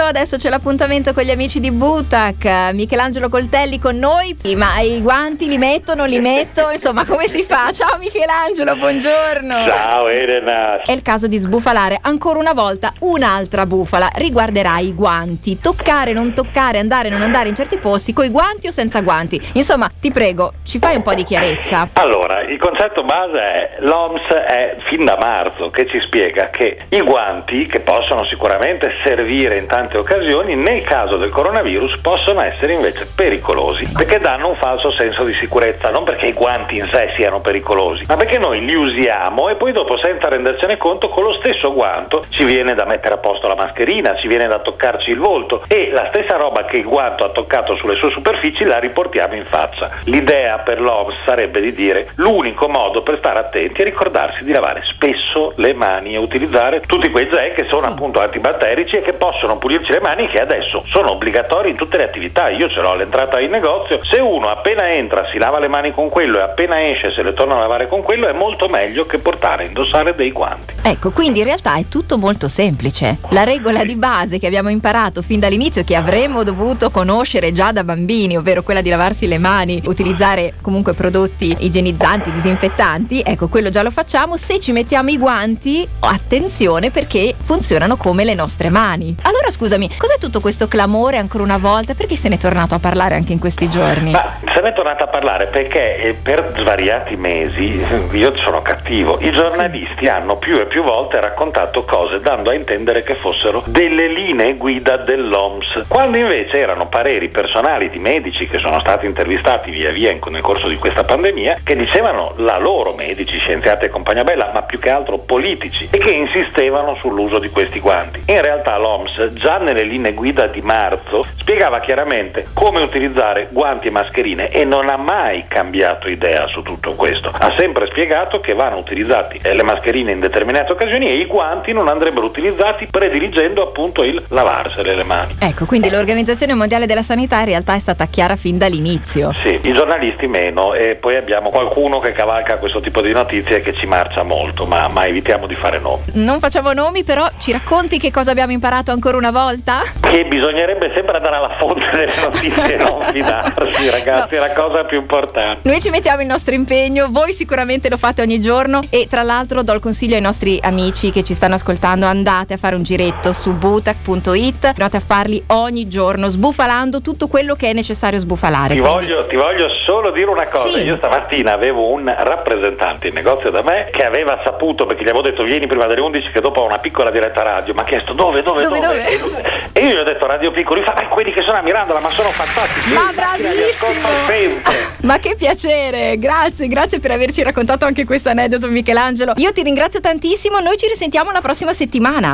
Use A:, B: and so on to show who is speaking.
A: adesso c'è l'appuntamento con gli amici di Butac. Michelangelo Coltelli con noi. Sì, ma i guanti li metto, non li metto? Insomma, come si fa? Ciao Michelangelo, buongiorno.
B: Ciao Elena.
A: È il caso di sbufalare ancora una volta un'altra bufala. Riguarderà i guanti. Toccare, non toccare, andare, non andare in certi posti, coi guanti o senza guanti. Insomma, ti prego, ci fai un po' di chiarezza.
B: Allora, il concetto base è: l'OMS è fin da marzo che ci spiega che i guanti, che possono sicuramente servire in tante occasioni, nel caso del coronavirus possono essere invece pericolosi, perché danno un falso senso di sicurezza, non perché i guanti in sé siano pericolosi, ma perché noi li usiamo e poi dopo, senza rendercene conto, con lo stesso guanto ci viene da mettere a posto la mascherina, ci viene da toccarci il volto, e la stessa roba che il guanto ha toccato sulle sue superfici la riportiamo in faccia. L'idea per l'OMS sarebbe di dire: l'unico modo per stare attenti è ricordarsi di lavare spesso le mani e utilizzare tutti quei gel che sono appunto antibatterici e che possono pulirci le mani, che adesso sono obbligatori in tutte le attività. Io ce l'ho all'entrata in negozio, se uno appena entra si lava le mani con quello e appena esce se le torna a lavare con quello, è molto meglio che portare a indossare dei guanti.
A: Ecco, quindi in realtà è tutto molto semplice. La regola di base che abbiamo imparato fin dall'inizio, che avremmo dovuto conoscere già da bambini, ovvero quella di lavarsi le mani, utilizzare comunque prodotti igienizzanti, disinfettanti, ecco, quello già lo facciamo. Se ci mettiamo i guanti, attenzione, perché funzionano come le nostre mani. Allora scusami, cos'è tutto questo clamore ancora una volta? Perché se ne è tornato a parlare anche in questi giorni?
B: Ma se ne è tornato a parlare perché per svariati mesi, io sono cattivo, i giornalisti hanno più e più volte raccontato cose dando a intendere che fossero delle linee guida dell'OMS, quando invece erano pareri personali di medici che sono stati intervistati via via nel corso di questa pandemia, che dicevano la loro, medici, scienziati e compagnia bella, ma più che altro politici, e che insistevano sull'uso di questi guanti. In realtà l'OMS già nelle linee guida di marzo spiegava chiaramente come utilizzare guanti e mascherine e non ha mai cambiato idea su tutto questo. Ha sempre spiegato che vanno utilizzati le mascherine in determinate occasioni e i guanti non andrebbero utilizzati, prediligendo appunto il lavarsele le mani.
A: Ecco, quindi l'Organizzazione Mondiale della Sanità in realtà è stata chiara fin dall'inizio.
B: Sì, i giornalisti meno, e poi abbiamo qualcuno che cavalca questo tipo di notizie e che ci marcia molto, ma evitiamo di fare nomi.
A: Non facciamo nomi, però ci racconti che cosa abbiamo imparato ancora una volta?
B: Che bisognerebbe sempre andare alla fonte delle notizie e non fidarsi, ragazzi, no. È la cosa più importante.
A: Noi ci mettiamo il nostro impegno, voi sicuramente lo fate ogni giorno, e tra l'altro do il consiglio ai nostri amici che ci stanno ascoltando: andate a fare un giretto su butac.it, andate a farli ogni giorno, sbufalando tutto quello che è necessario sbufalare.
B: Ti voglio solo dire una cosa.
A: Sì.
B: Io stamattina avevo un rappresentante in negozio da me che aveva saputo, perché gli avevo detto vieni prima delle 11 che dopo ho una piccola diretta radio, mi ha chiesto dove? E io gli ho detto Radio Piccolo. Fa quelli che sono a Mirandola, ma sono fantastici.
A: Ma bravissimo! Ma che piacere, grazie per averci raccontato anche questo aneddoto, Michelangelo. Io ti ringrazio tantissimo, noi ci risentiamo la prossima settimana.